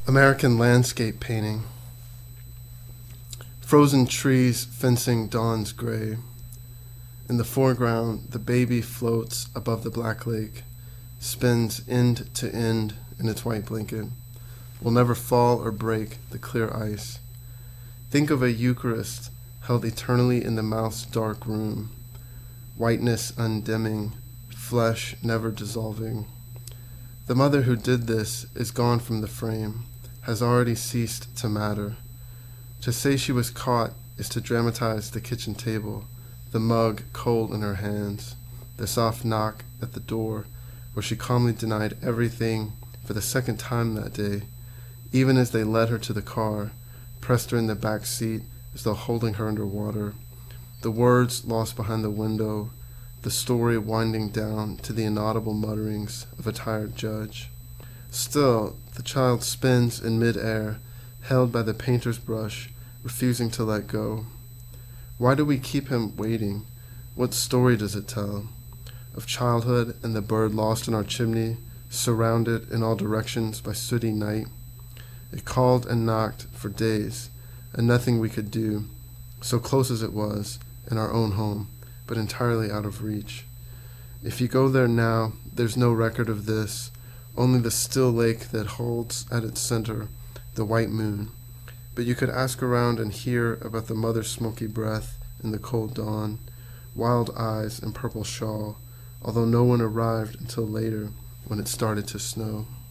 American landscape painting. Frozen trees fencing dawn's gray. In the foreground, the baby floats above the black lake, spins end to end in its white blanket, will never fall or break the clear ice. Think of a Eucharist held eternally in the mouth's dark room, whiteness undimming, flesh never dissolving. The mother who did this is gone from the frame, has already ceased to matter. To say she was caught is to dramatize the kitchen table, the mug cold in her hands, the soft knock at the door where she calmly denied everything for the second time that day, even as they led her to the car, pressed her in the back seat as though holding her underwater, the words lost behind the window, the story winding down to the inaudible mutterings of a tired judge. Still, the child spins in mid-air, held by the painter's brush, refusing to let go. Why do we keep him waiting? What story does it tell? Of childhood and the bird lost in our chimney, surrounded in all directions by sooty night. It called and knocked for days, and nothing we could do, so close as it was, in our own home, but entirely out of reach. If you go there now, there's no record of this, only the still lake that holds at its center the white moon. But you could ask around and hear about the mother's smoky breath in the cold dawn, wild eyes and purple shawl, although no one arrived until later when it started to snow.